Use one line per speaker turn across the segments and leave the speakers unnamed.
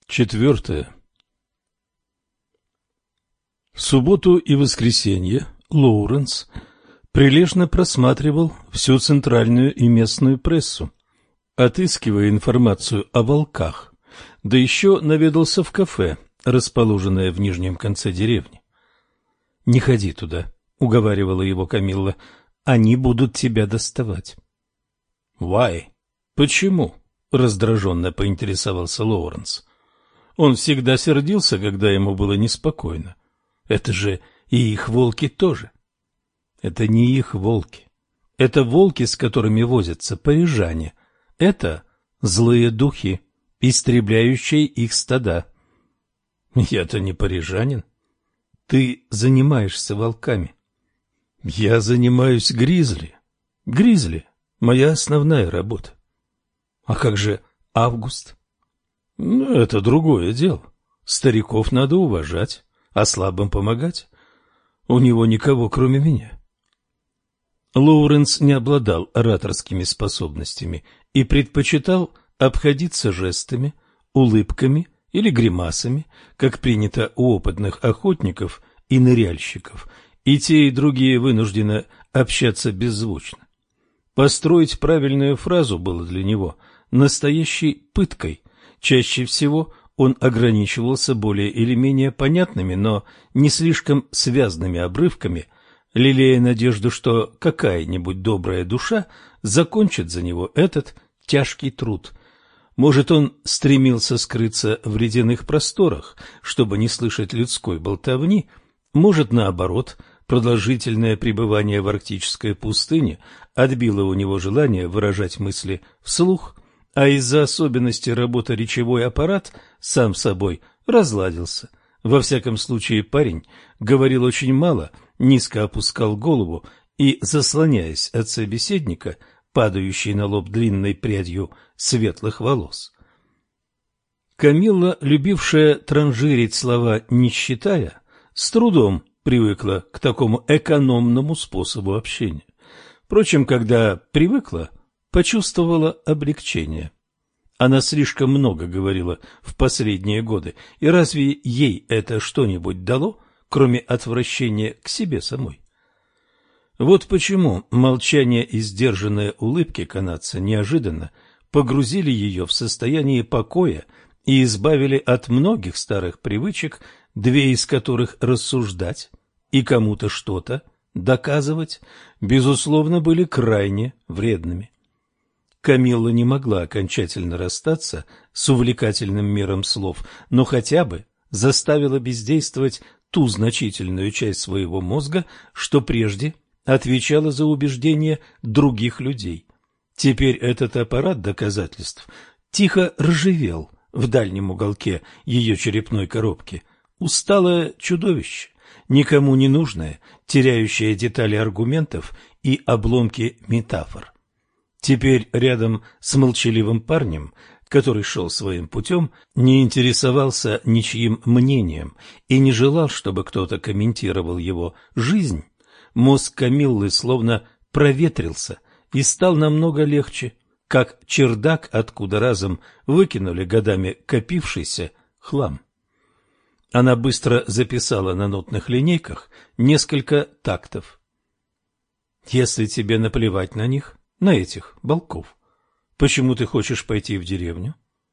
Четвертое. В субботу и воскресенье Лоуренс прилежно просматривал всю центральную и местную прессу, отыскивая информацию о волках, да еще наведался в кафе, расположенное в нижнем конце деревни. «Не ходи туда», — уговаривала его Камилла, — «они будут тебя доставать». «Why? Почему?» — раздраженно поинтересовался Лоуренс. Он всегда сердился, когда ему было неспокойно. Это же и их волки тоже. Это не их волки. Это волки, с которыми возятся парижане. Это злые духи, истребляющие их стада. Я-то не парижанин. Ты занимаешься волками. Я занимаюсь гризли. Гризли — моя основная работа. А как же Август? Это другое дело. Стариков надо уважать, а слабым помогать. У него никого, кроме меня. Лоуренс не обладал ораторскими способностями и предпочитал обходиться жестами, улыбками или гримасами, как принято у опытных охотников и ныряльщиков, и те, и другие вынуждены общаться беззвучно. Построить правильную фразу было для него настоящей пыткой. Чаще всего он ограничивался более или менее понятными, но не слишком связанными обрывками, лелея надежду, что какая-нибудь добрая душа закончит за него этот тяжкий труд. Может, он стремился скрыться в ледяных просторах, чтобы не слышать людской болтовни, может, наоборот, продолжительное пребывание в арктической пустыне отбило у него желание выражать мысли вслух, а из-за особенностей работы речевой аппарат сам собой разладился. Во всяком случае, парень говорил очень мало, низко опускал голову и, заслоняясь от собеседника, падающей на лоб длинной прядью светлых волос. Камилла, любившая транжирить слова не считая, с трудом привыкла к такому экономному способу общения. Впрочем, когда привыкла, почувствовала облегчение. Она слишком много говорила в последние годы, и разве ей это что-нибудь дало, кроме отвращения к себе самой? Вот почему молчание и сдержанные улыбки канадца неожиданно погрузили ее в состояние покоя и избавили от многих старых привычек, две из которых рассуждать и кому-то что-то доказывать, безусловно, были крайне вредными. Камилла не могла окончательно расстаться с увлекательным миром слов, но хотя бы заставила бездействовать ту значительную часть своего мозга, что прежде отвечала за убеждения других людей. Теперь этот аппарат доказательств тихо ржавел в дальнем уголке ее черепной коробки. Усталое чудовище, никому не нужное, теряющее детали аргументов и обломки метафор. Теперь рядом с молчаливым парнем, который шел своим путем, не интересовался ничьим мнением и не желал, чтобы кто-то комментировал его жизнь, мозг Камиллы словно проветрился и стал намного легче, как чердак, откуда разом выкинули годами копившийся хлам. Она быстро записала на нотных линейках несколько тактов. «Если тебе наплевать на них, на этих волков, почему ты хочешь пойти в деревню?»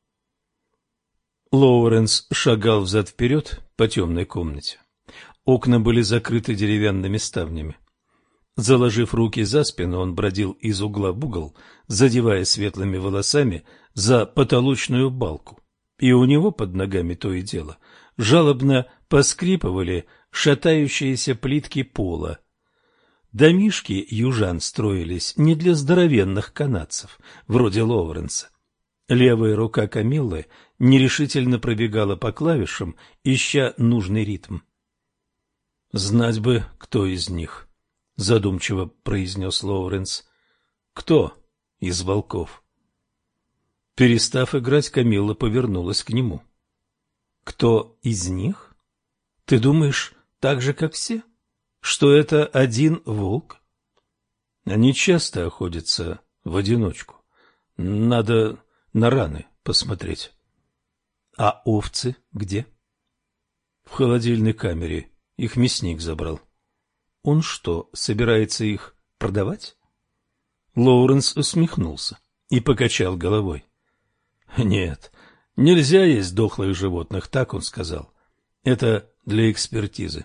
Лоуренс шагал взад-вперед по темной комнате. Окна были закрыты деревянными ставнями. Заложив руки за спину, он бродил из угла в угол, задевая светлыми волосами за потолочную балку, и у него под ногами то и дело жалобно поскрипывали шатающиеся плитки пола. Домишки южан строились не для здоровенных канадцев, вроде Лоуренса. Левая рука Камиллы нерешительно пробегала по клавишам, ища нужный ритм. «Знать бы, кто из них», — задумчиво произнес Лоуренс. «Кто из волков?» Перестав играть, Камилла повернулась к нему. «Кто из них? Ты думаешь, так же, как все? Что это один волк?» «Они часто охотятся в одиночку. Надо на раны посмотреть». А овцы где? В холодильной камере. Их мясник забрал. Он что, собирается их продавать? Лоуренс усмехнулся и покачал головой. Нет, нельзя есть дохлых животных, так он сказал. Это для экспертизы.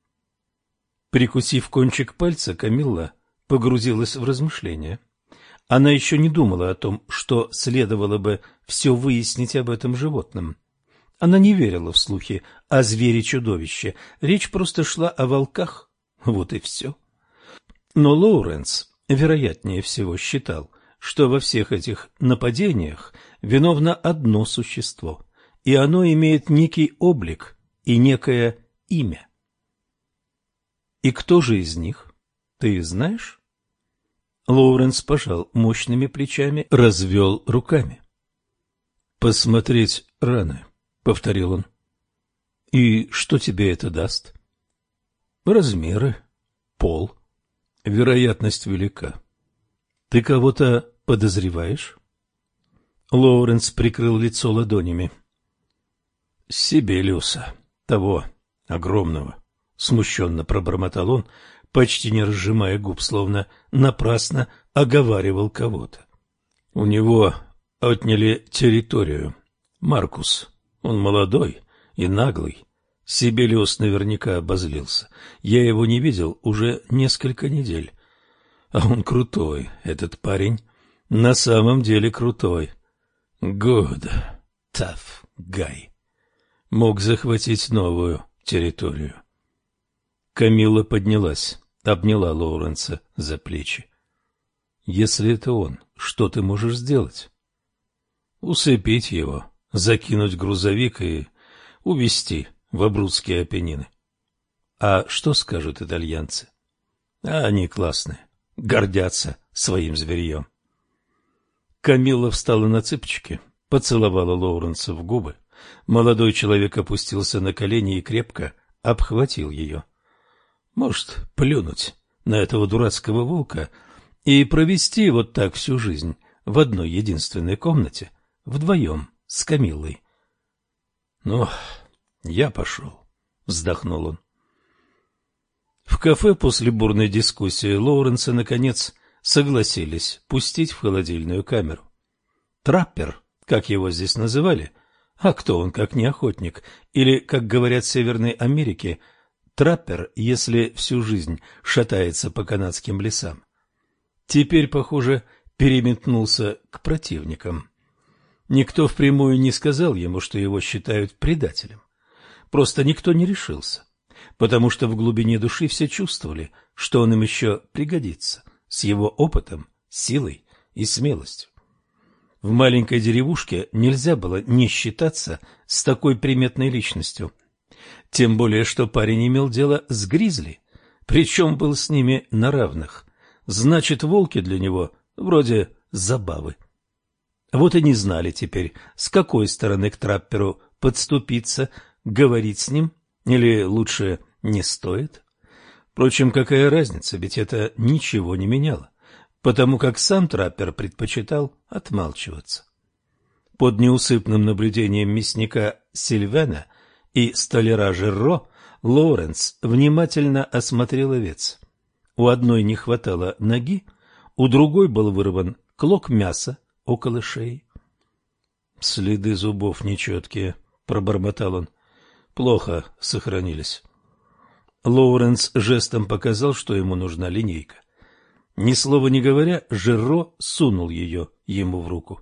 Прикусив кончик пальца, Камилла погрузилась в размышления. Она еще не думала о том, что следовало бы все выяснить об этом животном. Она не верила в слухи о звере-чудовище. Речь просто шла о волках. Вот и все. Но Лоуренс, вероятнее всего, считал, что во всех этих нападениях виновно одно существо, и оно имеет некий облик и некое имя. И кто же из них? Ты знаешь? Лоуренс пожал мощными плечами, развел руками. «Посмотреть раны», — повторил он. «И что тебе это даст?» «Размеры, пол. Вероятность велика. Ты кого-то подозреваешь?» Лоуренс прикрыл лицо ладонями. «Сибелиуса, того огромного», — смущенно пробормотал он, почти не разжимая губ, словно напрасно оговаривал кого-то. «У него отняли территорию. Маркус, он молодой и наглый. Сибелиус наверняка обозлился. Я его не видел уже несколько недель. А он крутой, этот парень. На самом деле крутой. Good, tough guy. Мог захватить новую территорию». Камилла поднялась, обняла Лоуренса за плечи. «Если это он, что ты можешь сделать?» «Усыпить его, закинуть в грузовик и увезти в Абрудские Апеннины». «А что скажут итальянцы?» «Они классные, гордятся своим зверьем». Камилла встала на цыпочки, поцеловала Лоуренса в губы. Молодой человек опустился на колени и крепко обхватил ее. Может, плюнуть на этого дурацкого волка и провести вот так всю жизнь в одной единственной комнате, вдвоем с Камиллой. «Ну, я пошел», — вздохнул он. В кафе после бурной дискуссии Лоуренса, наконец, согласились пустить в холодильную камеру. Траппер, как его здесь называли, а кто он, как не охотник, или, как говорят в Северной Америке, траппер, если всю жизнь шатается по канадским лесам. Теперь, похоже, переметнулся к противникам. Никто впрямую не сказал ему, что его считают предателем. Просто никто не решился, потому что в глубине души все чувствовали, что он им еще пригодится, с его опытом, силой и смелостью. В маленькой деревушке нельзя было не считаться с такой приметной личностью. Тем более, что парень имел дело с гризли, причем был с ними на равных. Значит, волки для него вроде забавы. Вот и не знали теперь, с какой стороны к трапперу подступиться, говорить с ним, или лучше не стоит. Впрочем, какая разница, ведь это ничего не меняло, потому как сам траппер предпочитал отмалчиваться. Под неусыпным наблюдением мясника Сильвена и столяра Жерро Лоуренс внимательно осмотрел овец. У одной не хватало ноги, у другой был вырван клок мяса около шеи. «Следы зубов нечеткие», — пробормотал он. «Плохо сохранились». Лоуренс жестом показал, что ему нужна линейка. Ни слова не говоря, Жерро сунул ее ему в руку.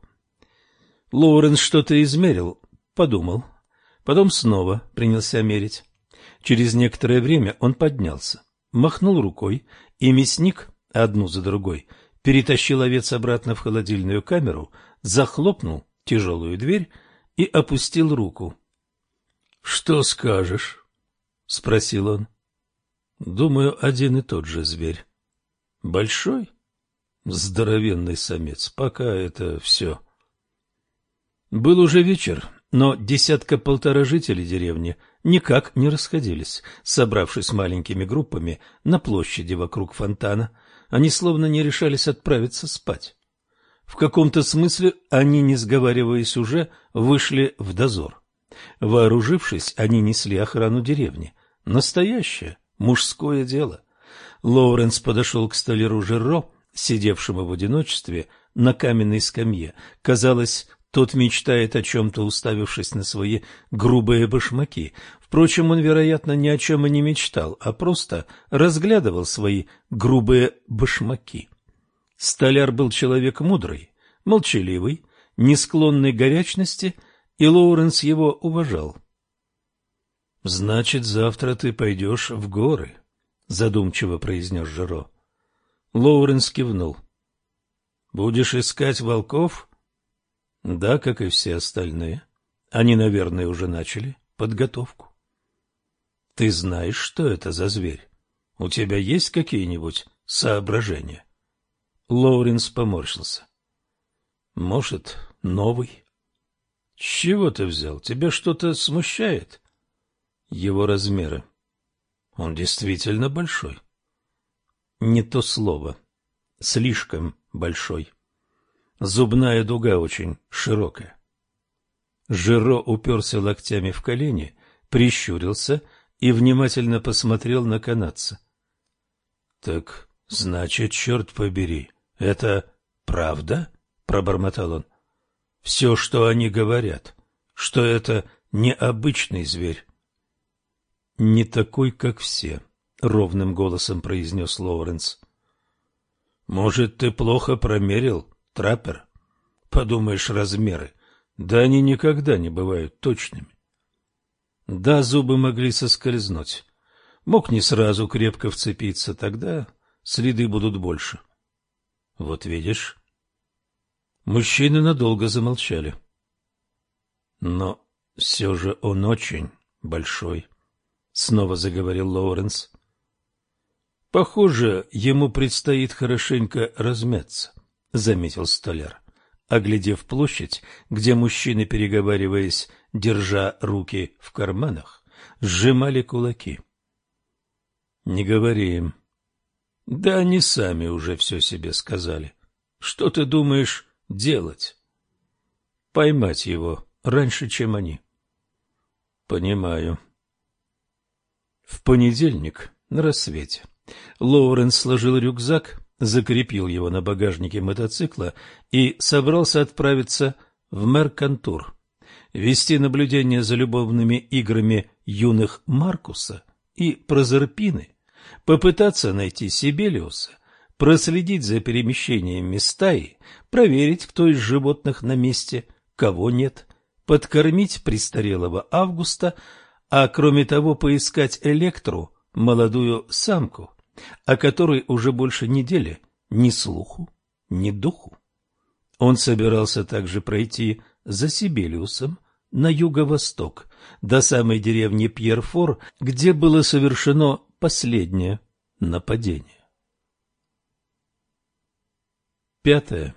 Лоуренс что-то измерил, подумал. Потом снова принялся мерить. Через некоторое время он поднялся, махнул рукой, и мясник, одну за другой, перетащил овец обратно в холодильную камеру, захлопнул тяжелую дверь и опустил руку. — Что скажешь? — спросил он. — Думаю, один и тот же зверь. — Большой? — Здоровенный самец. Пока это все. Был уже вечер. Но десятка-полтора жителей деревни никак не расходились, собравшись маленькими группами на площади вокруг фонтана. Они словно не решались отправиться спать. В каком-то смысле они, не сговариваясь уже, вышли в дозор. Вооружившись, они несли охрану деревни. Настоящее мужское дело. Лоуренс подошел к столяру Жерро, сидевшему в одиночестве на каменной скамье. Казалось, тот мечтает о чем-то, уставившись на свои грубые башмаки. Впрочем, он, вероятно, ни о чем и не мечтал, а просто разглядывал свои грубые башмаки. Столяр был человек мудрый, молчаливый, не склонный к горячности, и Лоуренс его уважал. — Значит, завтра ты пойдешь в горы, — задумчиво произнес Жеро. Лоуренс кивнул. — Будешь искать волков? — Да, как и все остальные. Они, наверное, уже начали подготовку. — Ты знаешь, что это за зверь? У тебя есть какие-нибудь соображения? Лоуренс поморщился. — Может, новый? — С чего ты взял? Тебя что-то смущает? — Его размеры. Он действительно большой. — Не то слово. Слишком большой. Зубная дуга очень широкая. Жеро уперся локтями в колени, прищурился и внимательно посмотрел на канадца. — Так, значит, черт побери, это правда? — пробормотал он. — Все, что они говорят, что это необычный зверь. — Не такой, как все, — ровным голосом произнес Лоуренс. — Может, ты плохо промерил, траппер? Подумаешь, размеры. Да они никогда не бывают точными. Да, зубы могли соскользнуть. Мог не сразу крепко вцепиться, тогда следы будут больше. Вот видишь. Мужчины надолго замолчали. Но все же он очень большой, — снова заговорил Лоуренс. Похоже, ему предстоит хорошенько размяться, — заметил столяр, оглядев площадь, где мужчины, переговариваясь, держа руки в карманах, сжимали кулаки. — Не говори им. — Да они сами уже все себе сказали. Что ты думаешь делать? — Поймать его раньше, чем они. — Понимаю. В понедельник на рассвете Лоуренс сложил рюкзак, закрепил его на багажнике мотоцикла и собрался отправиться в Меркантур, вести наблюдение за любовными играми юных Маркуса и Прозерпины, попытаться найти Сибелиуса, проследить за перемещениями стаи, проверить, кто из животных на месте, кого нет, подкормить престарелого Августа, а кроме того поискать Электру, молодую самку, о которой уже больше недели ни слуху, ни духу. Он собирался также пройти за Сибелиусом на юго-восток, до самой деревни Пьерфор, где было совершено последнее нападение. 5.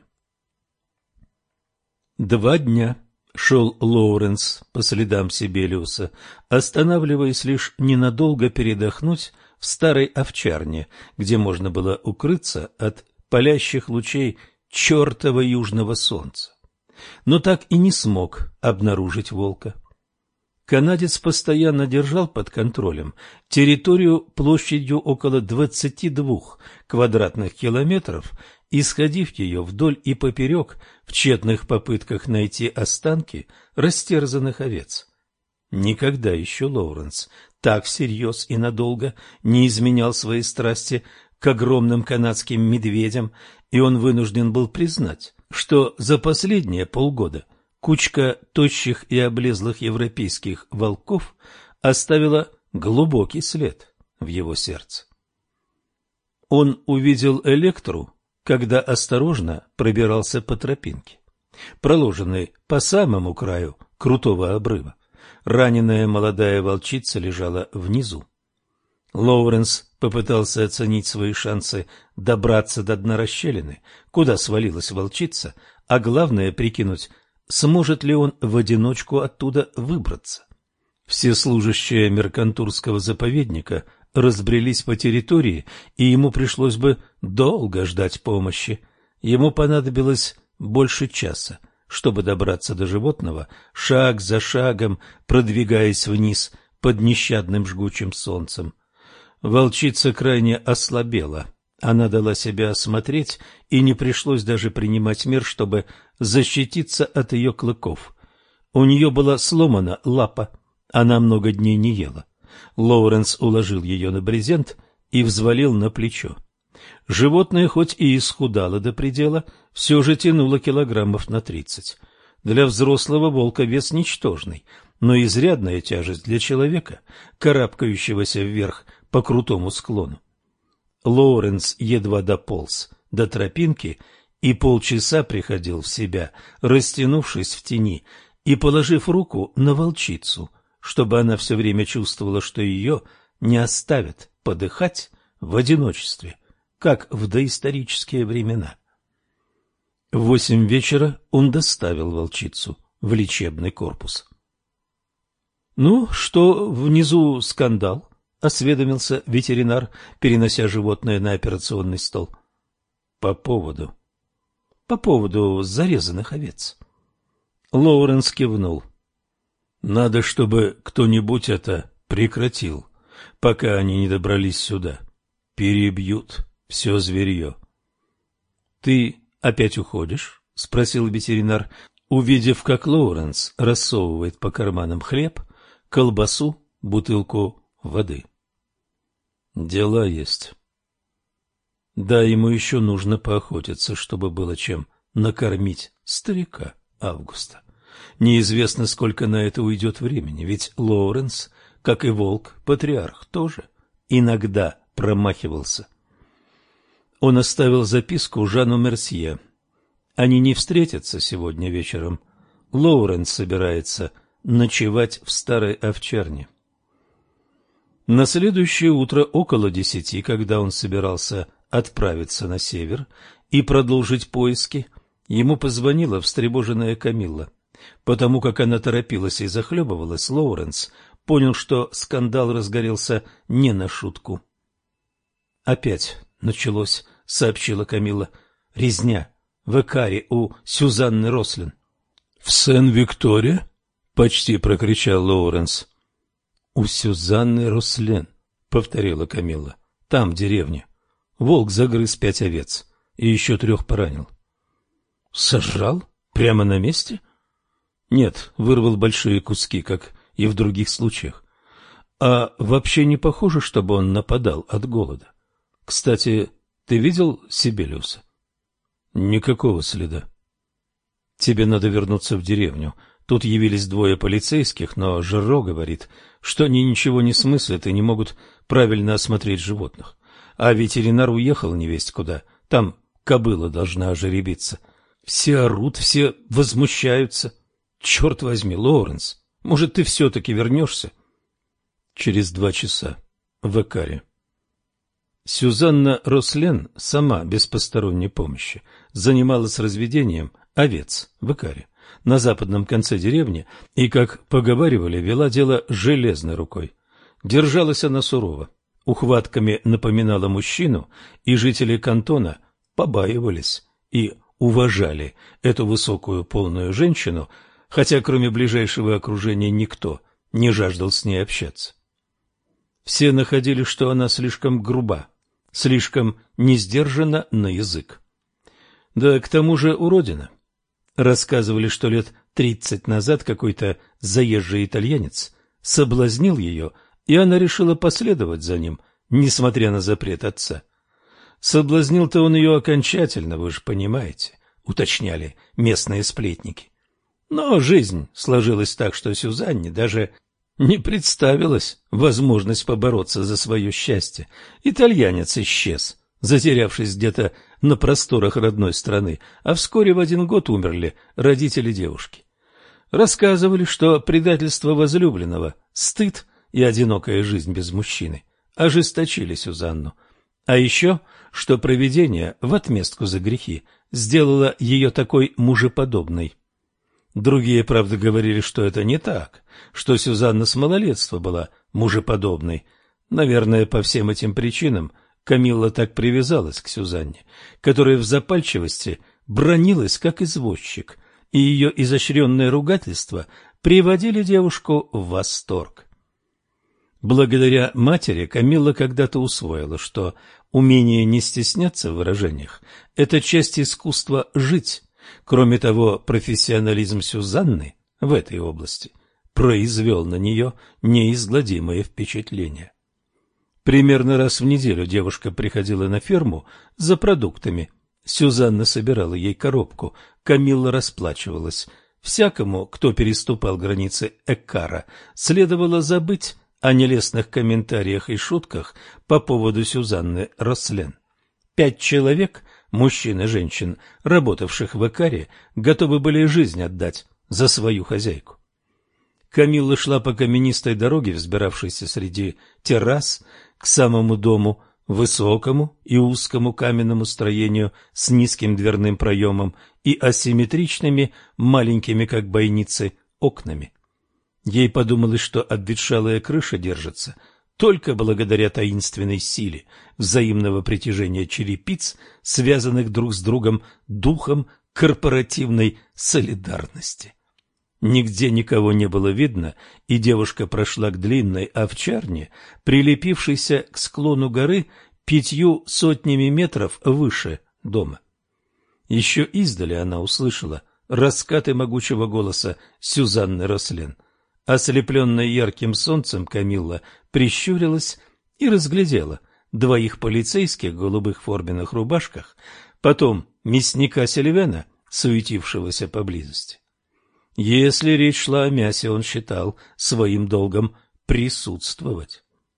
2 дня шел Лоуренс по следам Сибелиуса, останавливаясь лишь ненадолго передохнуть в старой овчарне, где можно было укрыться от палящих лучей чертова южного солнца. Но так и не смог обнаружить волка. Канадец постоянно держал под контролем территорию площадью около 22 квадратных километров, исходив ее вдоль и поперек в тщетных попытках найти останки растерзанных овец. Никогда еще Лоуренс так всерьез и надолго не изменял своей страсти к огромным канадским медведям, и он вынужден был признать, что за последние полгода кучка тощих и облезлых европейских волков оставила глубокий след в его сердце. Он увидел Электру, когда осторожно пробирался по тропинке, проложенной по самому краю крутого обрыва. Раненая молодая волчица лежала внизу. Лоуренс попытался оценить свои шансы добраться до дна расщелины, куда свалилась волчица, а главное прикинуть, сможет ли он в одиночку оттуда выбраться. Все служащие Меркантурского заповедника разбрелись по территории, и ему пришлось бы долго ждать помощи. Ему понадобилось больше часа, чтобы добраться до животного, шаг за шагом продвигаясь вниз под нещадным жгучим солнцем. Волчица крайне ослабела. Она дала себя осмотреть, и не пришлось даже принимать мер, чтобы защититься от ее клыков. У нее была сломана лапа, она много дней не ела. Лоуренс уложил ее на брезент и взвалил на плечо. Животное хоть и исхудало до предела, все же тянуло килограммов на 30. Для взрослого волка вес ничтожный, но изрядная тяжесть для человека, карабкающегося вверх по крутому склону. Лоуренс едва дополз до тропинки и полчаса приходил в себя, растянувшись в тени и положив руку на волчицу, чтобы она все время чувствовала, что ее не оставят подыхать в одиночестве, как в доисторические времена. В 8 вечера он доставил волчицу в лечебный корпус. — Ну, что внизу скандал? — осведомился ветеринар, перенося животное на операционный стол. — По поводу зарезанных овец. Лоуренс кивнул. — Надо, чтобы кто-нибудь это прекратил, пока они не добрались сюда. Перебьют все зверье. — Ты опять уходишь? — спросил ветеринар, увидев, как Лоуренс рассовывает по карманам хлеб, колбасу, бутылку воды. — Дела есть. Да, ему еще нужно поохотиться, чтобы было чем накормить старика Августа. Неизвестно, сколько на это уйдет времени, ведь Лоуренс, как и волк-патриарх, тоже иногда промахивался. Он оставил записку Жану Мерсье. Они не встретятся сегодня вечером. Лоуренс собирается ночевать в старой овчарне. На следующее утро около 10, когда он собирался отправиться на север и продолжить поиски, ему позвонила встревоженная Камилла. Потому как она торопилась и захлебывалась, Лоуренс понял, что скандал разгорелся не на шутку. «Опять началось», — сообщила Камилла. «Резня в Экаре у Сюзанны Рослин». «В Сен-Викторе?» — почти прокричал Лоуренс. «У Сюзанны Рослин», — повторила Камилла. «Там, в деревне. Волк загрыз 5 овец и еще 3 поранил». «Сожрал? Прямо на месте?» «Нет, вырвал большие куски, как и в других случаях. А вообще не похоже, чтобы он нападал от голода. Кстати, ты видел Сибелиуса?» «Никакого следа». «Тебе надо вернуться в деревню. Тут явились 2 полицейских, но Жерро говорит, что они ничего не смыслят и не могут правильно осмотреть животных. А ветеринар уехал невесть куда. Там кобыла должна ожеребиться. Все орут, все возмущаются. Черт возьми, Лоуренс, может, ты все-таки вернешься?» «Через 2 часа. В Экаре». Сюзанна Рослен сама, без посторонней помощи, занималась разведением овец в Экаре, на западном конце деревни, и, как поговаривали, вела дело железной рукой. Держалась она сурово, ухватками напоминала мужчину, и жители кантона побаивались и уважали эту высокую полную женщину, хотя кроме ближайшего окружения никто не жаждал с ней общаться. Все находили, что она слишком груба, слишком несдержанна на язык. Да к тому же уродина. Рассказывали, что лет 30 назад какой-то заезжий итальянец соблазнил ее, и она решила последовать за ним, несмотря на запрет отца. Соблазнил-то он ее окончательно, вы же понимаете, уточняли местные сплетники. Но жизнь сложилась так, что Сюзанне даже не представилась возможность побороться за свое счастье. Итальянец исчез, затерявшись где-то на просторах родной страны, а вскоре в 1 год умерли родители девушки. Рассказывали, что предательство возлюбленного, стыд и одинокая жизнь без мужчины ожесточили Сюзанну. А еще, что провидение в отместку за грехи сделало ее такой мужеподобной. Другие, правда, говорили, что это не так, что Сюзанна с малолетства была мужеподобной. Наверное, по всем этим причинам Камилла так привязалась к Сюзанне, которая в запальчивости бранилась, как извозчик, и ее изощренное ругательство приводили девушку в восторг. Благодаря матери Камилла когда-то усвоила, что умение не стесняться в выражениях – это часть искусства жить. Кроме того, профессионализм Сюзанны в этой области произвел на нее неизгладимое впечатление. Примерно раз в неделю девушка приходила на ферму за продуктами. Сюзанна собирала ей коробку, Камилла расплачивалась. Всякому, кто переступал границы Эккара, следовало забыть о нелестных комментариях и шутках по поводу Сюзанны Рослен. 5 человек, мужчин и женщин, работавших в Эккаре, готовы были жизнь отдать за свою хозяйку. Камилла шла по каменистой дороге, взбиравшейся среди террас, к самому дому, высокому и узкому каменному строению с низким дверным проемом и асимметричными, маленькими, как бойницы, окнами. Ей подумалось, что обветшалая крыша держится только благодаря таинственной силе взаимного притяжения черепиц, связанных друг с другом духом корпоративной солидарности. Нигде никого не было видно, и девушка прошла к длинной овчарне, прилепившейся к склону горы 5 сотнями метров выше дома. Еще издали она услышала раскаты могучего голоса Сюзанны Рослен. Ослепленная ярким солнцем, Камилла прищурилась и разглядела 2 полицейских в голубых форменных рубашках, потом мясника Сильвена, суетившегося поблизости. Если речь шла о мясе, он считал своим долгом присутствовать.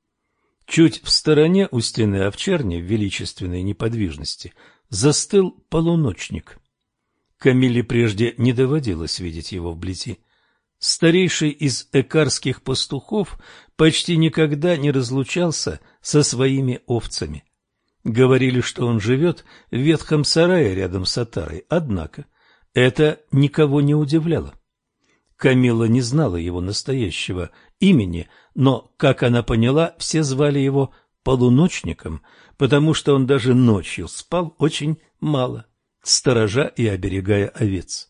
Чуть в стороне у стены овчарни в величественной неподвижности застыл полуночник. Камилле прежде не доводилось видеть его вблизи. Старейший из эккарских пастухов почти никогда не разлучался со своими овцами. Говорили, что он живет в ветхом сарае рядом с отарой, однако это никого не удивляло. Камилла не знала его настоящего имени, но, как она поняла, все звали его полуночником, потому что он даже ночью спал очень мало, сторожа и оберегая овец.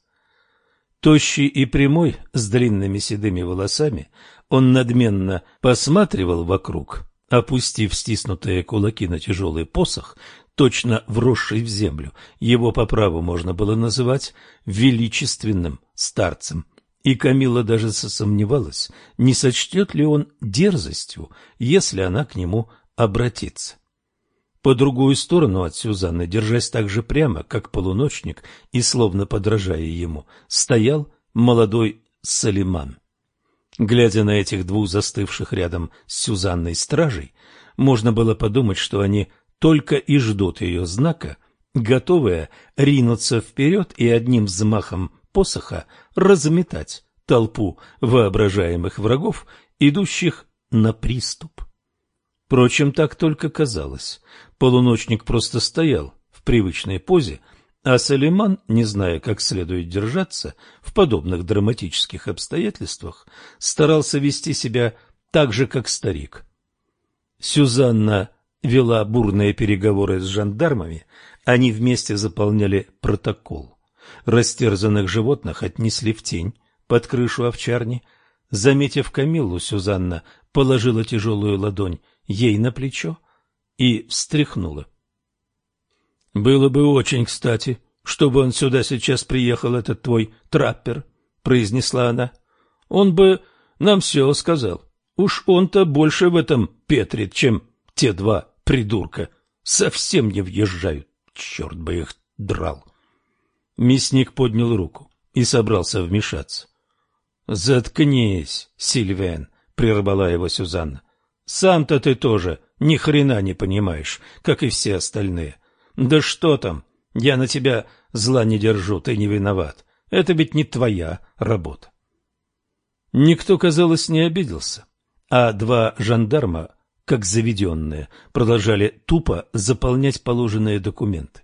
Тощий и прямой, с длинными седыми волосами, он надменно посматривал вокруг, опустив стиснутые кулаки на тяжелый посох, точно вросший в землю. Его по праву можно было называть величественным старцем. И Камилла даже засомневалась, не сочтет ли он дерзостью, если она к нему обратится. По другую сторону от Сюзанны, держась так же прямо, как полуночник, и словно подражая ему, стоял молодой Салиман. Глядя на этих 2 застывших рядом с Сюзанной стражей, можно было подумать, что они только и ждут ее знака, готовые ринуться вперед и одним взмахом посоха разметать толпу воображаемых врагов, идущих на приступ. Впрочем, так только казалось. Полуночник просто стоял в привычной позе, а Салиман, не зная, как следует держаться в подобных драматических обстоятельствах, старался вести себя так же, как старик. Сюзанна вела бурные переговоры с жандармами, они вместе заполняли протокол. Растерзанных животных отнесли в тень под крышу овчарни. Заметив Камиллу, Сюзанна положила тяжелую ладонь ей на плечо и встряхнула. — Было бы очень кстати, чтобы он сюда сейчас приехал, этот твой траппер, — произнесла она. — Он бы нам все сказал. Уж он-то больше в этом петрит, чем те 2 придурка. Совсем не въезжают, черт бы их драл. Мясник поднял руку и собрался вмешаться. — Заткнись, Сильвен, — прервала его Сюзанна. — Сам-то ты тоже ни хрена не понимаешь, как и все остальные. Да что там, я на тебя зла не держу, ты не виноват. Это ведь не твоя работа. Никто, казалось, не обиделся, а 2 жандарма, как заведенные, продолжали тупо заполнять положенные документы.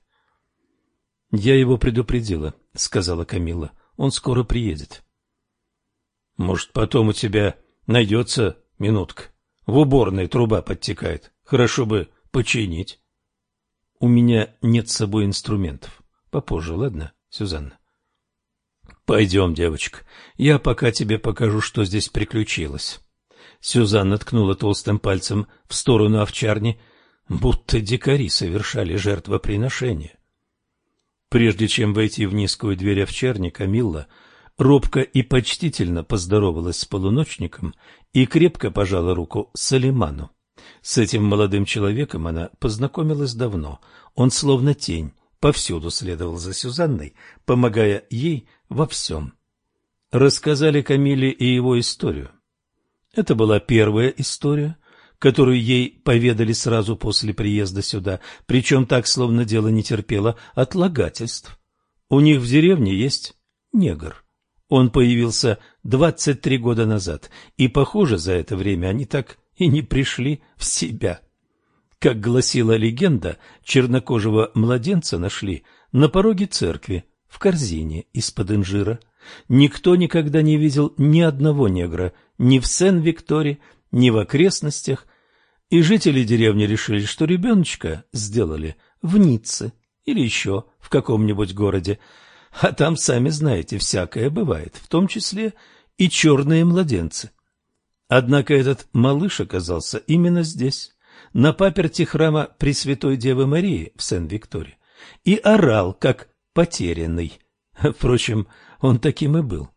— Я его предупредила, — сказала Камилла. — Он скоро приедет. — Может, потом у тебя найдется минутка. В уборной труба подтекает. Хорошо бы починить. — У меня нет с собой инструментов. Попозже, ладно, Сюзанна? Пойдем, девочка, я пока тебе покажу, что здесь приключилось. Сюзанна ткнула толстым пальцем в сторону овчарни, будто дикари совершали жертвоприношение. Прежде чем войти в низкую дверь овчарни, Камилла робко и почтительно поздоровалась с полуночником и крепко пожала руку Салиману. С этим молодым человеком она познакомилась давно. Он словно тень повсюду следовал за Сюзанной, помогая ей во всем. Рассказали Камилле и его историю. Это была первая история, которую ей поведали сразу после приезда сюда, причем так, словно дело не терпело отлагательств. У них в деревне есть негр. Он появился 23 года назад, и, похоже, за это время они так и не пришли в себя. Как гласила легенда, чернокожего младенца нашли на пороге церкви в корзине из-под инжира. Никто никогда не видел ни одного негра ни в Сен-Викторе, ни в окрестностях, и жители деревни решили, что ребеночка сделали в Ницце или еще в каком-нибудь городе. А там, сами знаете, всякое бывает, в том числе и черные младенцы. Однако этот малыш оказался именно здесь, на паперти храма Пресвятой Девы Марии в Сен-Викторе, и орал, как потерянный. Впрочем, он таким и был.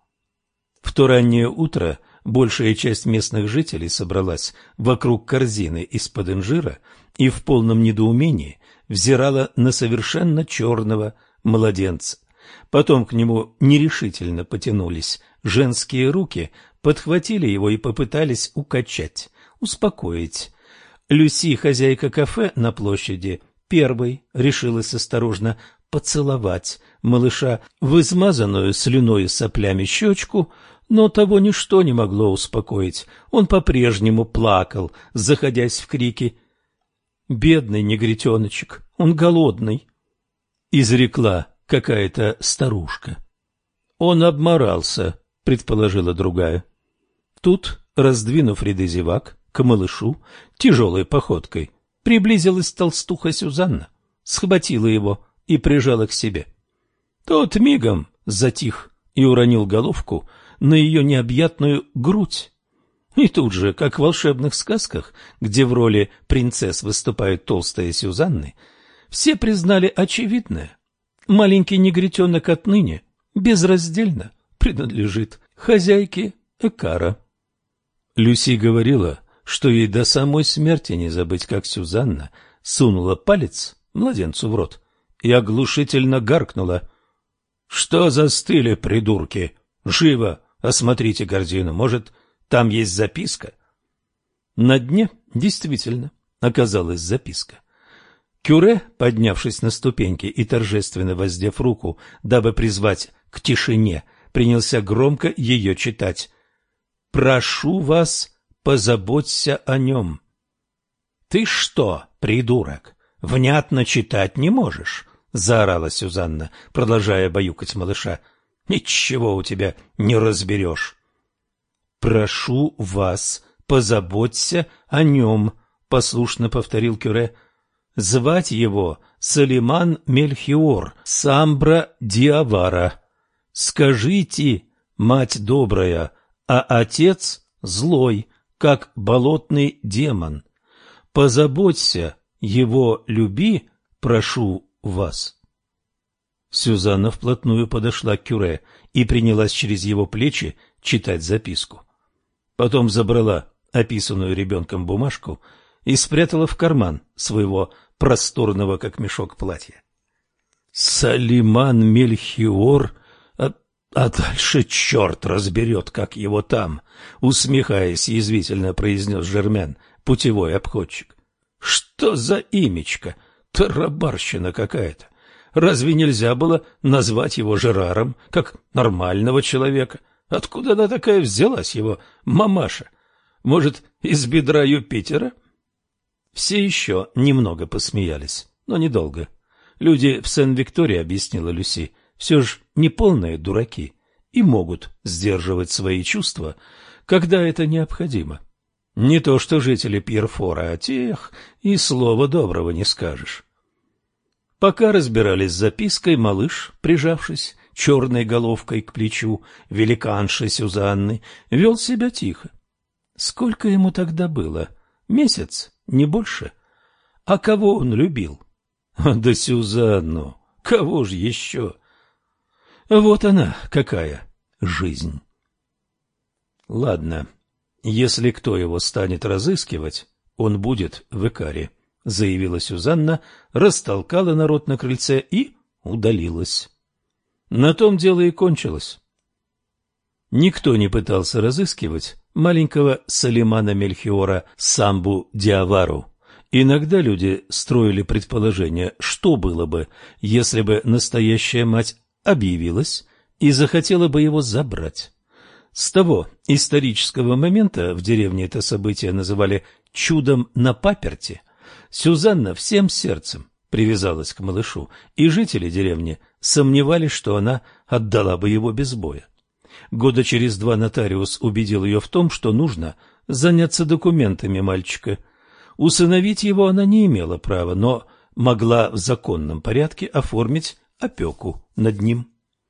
В то раннее утро большая часть местных жителей собралась вокруг корзины из-под инжира и в полном недоумении взирала на совершенно черного младенца. Потом к нему нерешительно потянулись женские руки, подхватили его и попытались укачать, успокоить. Люси, хозяйка кафе на площади, первой решилась осторожно поцеловать малыша в измазанную слюной и соплями щечку, но того ничто не могло успокоить. Он по-прежнему плакал, заходясь в крики. «Бедный негритеночек, он голодный», — изрекла какая-то старушка. «Он обморался», — предположила другая. Тут, раздвинув ряды зевак, к малышу тяжелой походкой приблизилась толстуха Сюзанна, схватила его и прижала к себе. Тот мигом затих и уронил головку на ее необъятную грудь. И тут же, как в волшебных сказках, где в роли принцесс выступают толстые Сюзанны, все признали очевидное. Маленький негритенок отныне безраздельно принадлежит хозяйке Экара. Люси говорила, что ей до самой смерти не забыть, как Сюзанна сунула палец младенцу в рот и оглушительно гаркнула: «Что застыли, придурки? Живо осмотрите корзину, может, там есть записка?» На дне действительно оказалась записка. Кюре, поднявшись на ступеньки и торжественно воздев руку, дабы призвать к тишине, принялся громко ее читать. «Прошу вас, позаботься о нем». «Ты что, придурок, внятно читать не можешь?» — заорала Сюзанна, продолжая баюкать малыша. «Ничего у тебя не разберешь». «Прошу вас, позаботься о нем», — послушно повторил Кюре. «Звать его Салиман Мельхиор Самбра Диавара. Скажите, мать добрая, а отец злой, как болотный демон. Позаботься, его люби, прошу вас». Сюзанна вплотную подошла к Кюре и принялась через его плечи читать записку. Потом забрала описанную ребенком бумажку и спрятала в карман своего просторного, как мешок, платья. «Салиман Мельхиор, а дальше черт разберет, как его там», — усмехаясь, язвительно произнес Жермен, путевой обходчик. «Что за имечко? Тарабарщина какая-то. Разве нельзя было назвать его Жераром, как нормального человека? Откуда она такая взялась, его мамаша? Может, из бедра Юпитера?» Все еще немного посмеялись, но недолго. Люди в Сен-Викторе, объяснила Люси, все же не полные дураки и могут сдерживать свои чувства, когда это необходимо. Не то что жители Пьерфора, а тех и слова доброго не скажешь. Пока разбирались с запиской, малыш, прижавшись черной головкой к плечу великанши Сюзанны, вел себя тихо. Сколько ему тогда было? Месяц, не больше. А кого он любил? Да Сюзанну. Кого же еще? Вот она какая жизнь. Ладно, если кто его станет разыскивать, он будет в Икаре, заявила Сюзанна, растолкала народ на крыльце и удалилась. На том дело и кончилось. Никто не пытался разыскивать маленького Салимана Мельхиора Самбу Диавару. Иногда люди строили предположение, что было бы, если бы настоящая мать объявилась и захотела бы его забрать. С того исторического момента в деревне это событие называли «чудом на паперти». Сюзанна всем сердцем привязалась к малышу, и жители деревни сомневались, что она отдала бы его без боя. Года через 2 нотариус убедил ее в том, что нужно заняться документами мальчика. Усыновить его она не имела права, но могла в законном порядке оформить опеку над ним.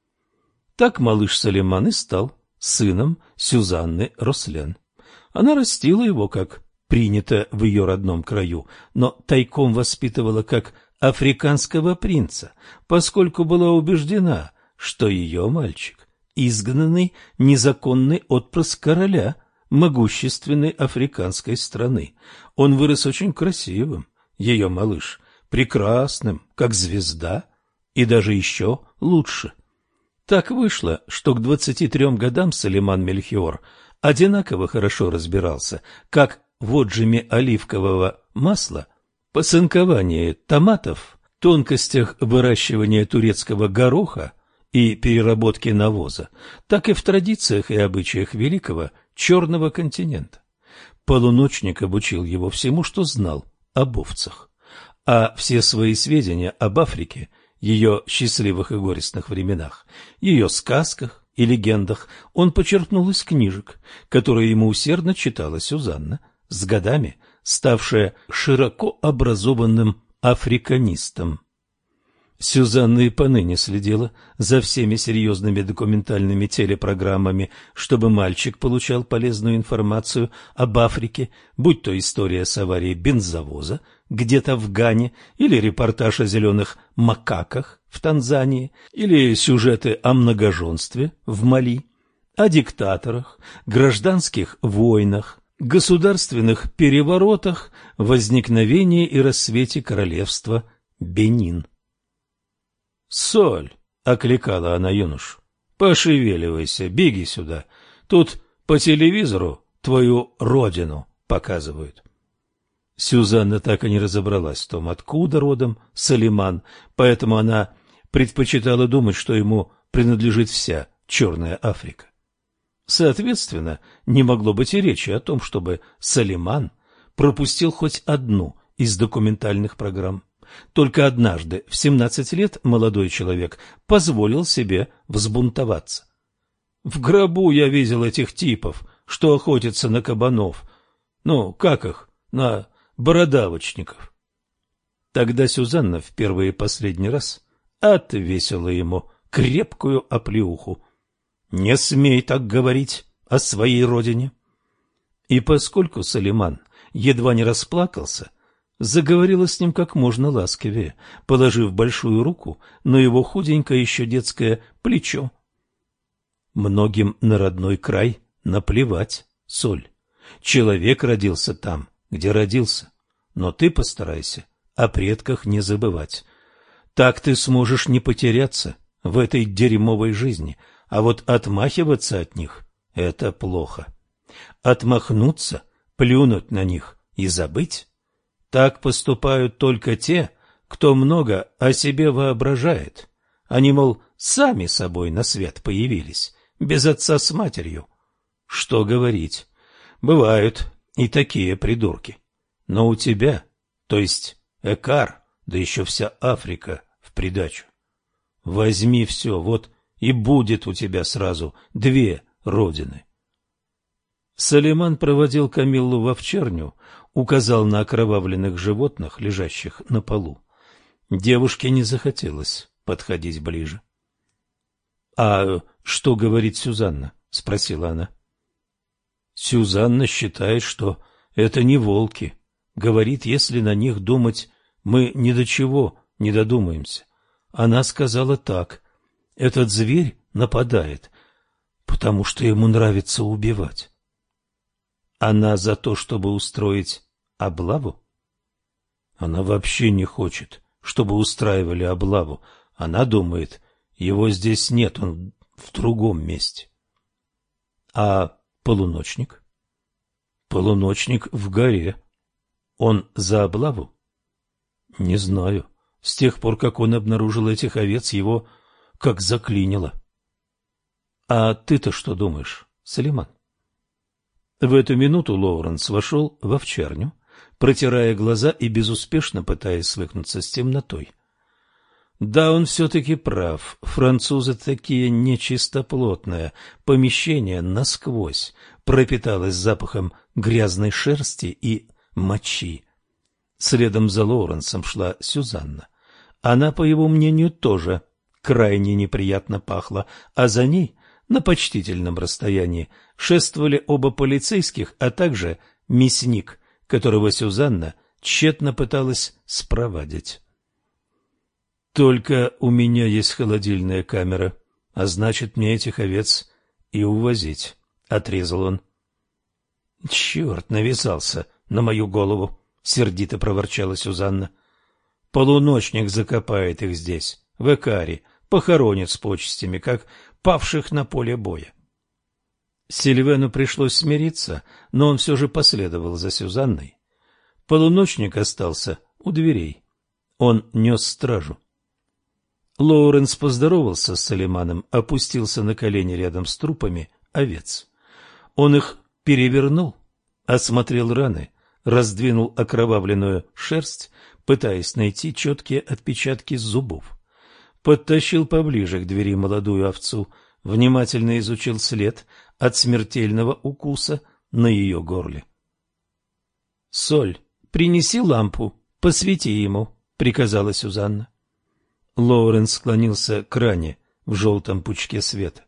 Так малыш Салиман и стал сыном Сюзанны Рослен. Она растила его, как принято в ее родном краю, но тайком воспитывала как африканского принца, поскольку была убеждена, что ее мальчик – изгнанный незаконный отпрыск короля могущественной африканской страны. Он вырос очень красивым, ее малыш, прекрасным, как звезда, и даже еще лучше. Так вышло, что к 23 годам Салиман Мельхиор одинаково хорошо разбирался как в отжиме оливкового масла, посынковании томатов, тонкостях выращивания турецкого гороха и переработки навоза, так и в традициях и обычаях великого черного континента. Полуночник обучил его всему, что знал об овцах, а все свои сведения об Африке, ее счастливых и горестных временах, ее сказках и легендах он почерпнул из книжек, которые ему усердно читала Сюзанна, с годами ставшая широко образованным африканистом. Сюзанна и поныне следила за всеми серьезными документальными телепрограммами, чтобы мальчик получал полезную информацию об Африке, будь то история с аварией бензовоза где-то в Гане, или репортаж о зеленых макаках в Танзании, или сюжеты о многоженстве в Мали, о диктаторах, гражданских войнах, государственных переворотах, возникновении и рассвете королевства Бенин. «Соль!» — окликала она юношу. «Пошевеливайся, беги сюда. Тут по телевизору твою родину показывают». Сюзанна так и не разобралась в том, откуда родом Салиман, поэтому она предпочитала думать, что ему принадлежит вся Черная Африка. Соответственно, не могло быть и речи о том, чтобы Салиман пропустил хоть одну из документальных программ. Только однажды, в 17 лет, молодой человек позволил себе взбунтоваться. «В гробу я видел этих типов, что охотятся на кабанов. Ну, как их? На бородавочников». Тогда Сюзанна в первый и последний раз отвесила ему крепкую оплеуху. «Не смей так говорить о своей родине». И поскольку Салиман едва не расплакался, заговорила с ним как можно ласковее, положив большую руку на его худенькое еще детское плечо. «Многим на родной край наплевать, Соль. Человек родился там, где родился, но ты постарайся о предках не забывать. Так ты сможешь не потеряться в этой дерьмовой жизни, а вот отмахиваться от них — это плохо. Отмахнуться, плюнуть на них и забыть — так поступают только те, кто много о себе воображает. Они, мол, сами собой на свет появились, без отца с матерью. Что говорить, бывают и такие придурки. Но у тебя, то есть Экар, да еще вся Африка в придачу. Возьми все, вот и будет у тебя сразу 2 родины. Салиман проводил Камиллу в овчарню, указал на окровавленных животных, лежащих на полу. Девушке не захотелось подходить ближе. «А что говорит Сюзанна?» — спросила она. «Сюзанна считает, что это не волки. Говорит, если на них думать, мы ни до чего не додумаемся. Она сказала так: этот зверь нападает, потому что ему нравится убивать». Она за то, чтобы устроить облаву? Она вообще не хочет, чтобы устраивали облаву. Она думает, его здесь нет, он в другом месте. А полуночник? Полуночник в горе. Он за облаву? Не знаю. С тех пор, как он обнаружил этих овец, его как заклинило. А ты-то что думаешь, Салиман? В эту минуту Лоуренс вошел в овчарню, протирая глаза и безуспешно пытаясь свыкнуться с темнотой. Да, он все-таки прав. Французы такие нечистоплотные. Помещение насквозь пропиталось запахом грязной шерсти и мочи. Следом за Лоуренсом шла Сюзанна. Она, по его мнению, тоже крайне неприятно пахла, а за ней, на почтительном расстоянии, шествовали оба полицейских, а также мясник, которого Сюзанна тщетно пыталась спровадить. «Только у меня есть холодильная камера, а значит, мне этих овец и увозить», — отрезал он. «Черт, навязался на мою голову», — сердито проворчала Сюзанна. «Полуночник закопает их здесь, в Экаре, похоронит с почестями, как павших на поле боя». Сильвену пришлось смириться, но он все же последовал за Сюзанной. Полуночник остался у дверей. Он нес стражу. Лоуренс поздоровался с Салиманом, опустился на колени рядом с трупами овец. Он их перевернул, осмотрел раны, раздвинул окровавленную шерсть, пытаясь найти четкие отпечатки зубов. Подтащил поближе к двери молодую овцу, внимательно изучил след от смертельного укуса на ее горле. — Соль, принеси лампу, посвети ему, — приказала Сюзанна. Лоуренс склонился к ране в желтом пучке света.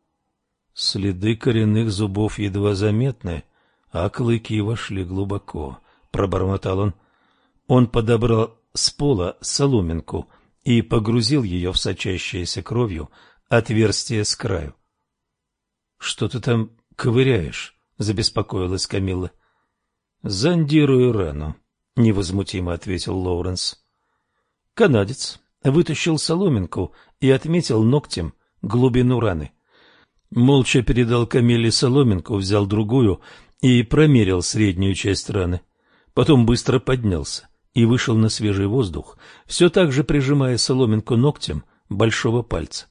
Следы коренных зубов едва заметны, а клыки вошли глубоко, — пробормотал он. Он подобрал с пола соломинку и погрузил ее в сочащееся кровью отверстие с краю. — Что ты там ковыряешь? — забеспокоилась Камилла. — Зондирую рану, — невозмутимо ответил Лоуренс. Канадец вытащил соломинку и отметил ногтем глубину раны. Молча передал Камилле соломинку, взял другую и промерил среднюю часть раны. Потом быстро поднялся и вышел на свежий воздух, все так же прижимая соломинку ногтем большого пальца.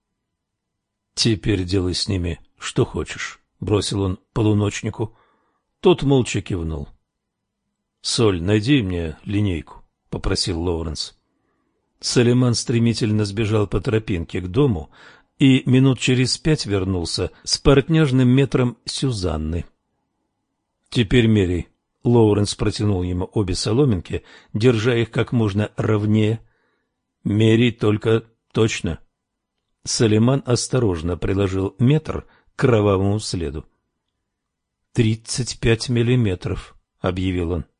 — Теперь делай с ними что хочешь, — бросил он полуночнику. Тот молча кивнул. — Соль, найди мне линейку, — попросил Лоуренс. Салиман стремительно сбежал по тропинке к дому и минут через 5 вернулся с портняжным метром Сюзанны. — Теперь меряй. Лоуренс протянул ему обе соломинки, держа их как можно ровнее. — Меряй только точно. Салиман осторожно приложил метр к кровавому следу. — 35 миллиметров, — объявил он.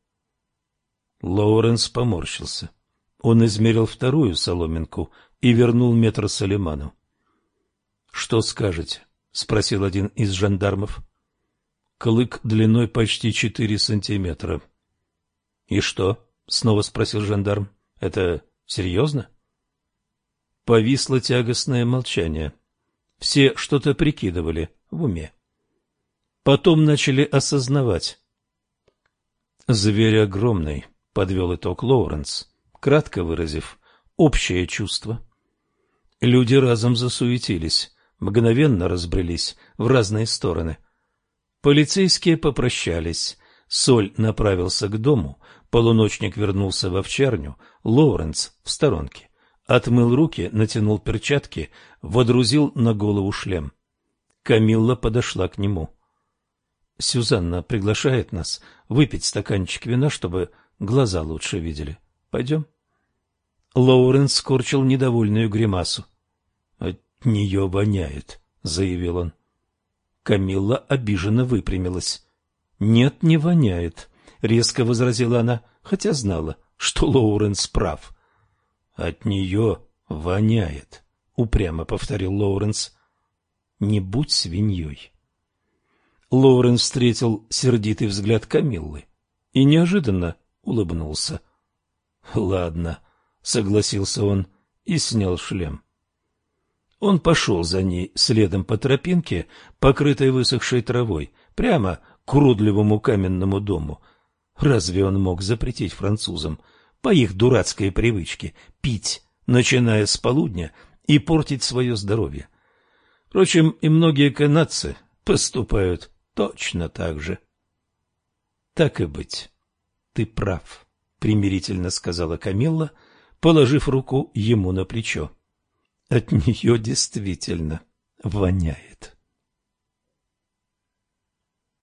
Лоуренс поморщился. Он измерил вторую соломинку и вернул метр Салиману. — Что скажете? — спросил один из жандармов. — Клык длиной почти 4 сантиметра. — И что? — снова спросил жандарм. — Это серьезно? Повисло тягостное молчание. Все что-то прикидывали в уме. Потом начали осознавать. — Зверь огромный, — подвел итог Лоуренс, кратко выразив общее чувство. Люди разом засуетились, мгновенно разбрелись в разные стороны. Полицейские попрощались, Соль направился к дому, полуночник вернулся в овчарню, Лоуренс в сторонке. Отмыл руки, натянул перчатки, водрузил на голову шлем. Камилла подошла к нему. — Сюзанна приглашает нас выпить стаканчик вина, чтобы глаза лучше видели. Пойдем? Лоуренс скорчил недовольную гримасу. — От нее воняет, заявил он. Камилла обиженно выпрямилась. Нет, не воняет, резко возразила она, хотя знала, что Лоуренс прав. От нее воняет, упрямо повторил Лоуренс. Не будь свиньей. Лоуренс встретил сердитый взгляд Камиллы и неожиданно улыбнулся. Ладно, согласился он и снял шлем. Он пошел за ней следом по тропинке, покрытой высохшей травой, прямо к уродливому каменному дому. Разве он мог запретить французам, по их дурацкой привычке, пить, начиная с полудня, и портить свое здоровье? Впрочем, и многие канадцы поступают точно так же. — Так и быть, ты прав, — примирительно сказала Камилла, положив руку ему на плечо. От нее действительно воняет.